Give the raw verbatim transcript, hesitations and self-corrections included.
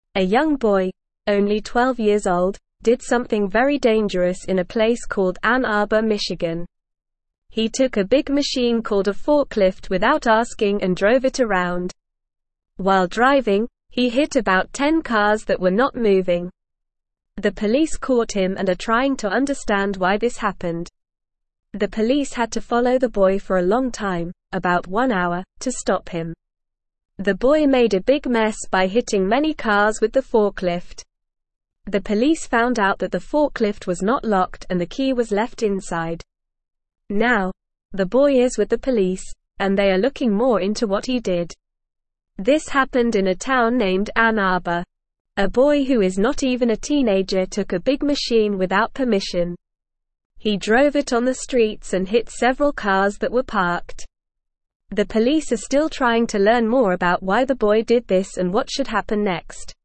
A young boy, only twelve years old, did something very dangerous in a place called Ann Arbor, Michigan. He took a big machine called a forklift without asking and drove it around. While driving, he hit about ten cars that were not moving. The police caught him and are trying to understand why this happened. The police had to follow the boy for a long time, about one hour, to stop him. The boy made a big mess by hitting many cars with the forklift. The police found out that the forklift was not locked and the key was left inside. Now, the boy is with the police, and they are looking more into what he did. This happened in a town named Ann Arbor. A boy who is not even a teenager took a big machine without permission. He drove it on the streets and hit several cars that were parked. The police are still trying to learn more about why the boy did this and what should happen next.